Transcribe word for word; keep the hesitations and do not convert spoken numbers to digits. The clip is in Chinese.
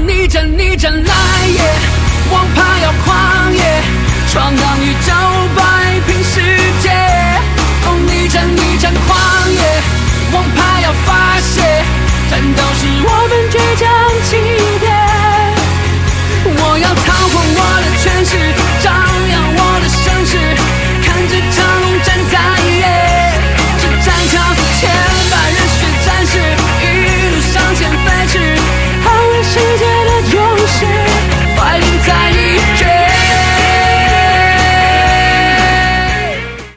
你战你战来也，王牌要狂野，闯荡宇宙。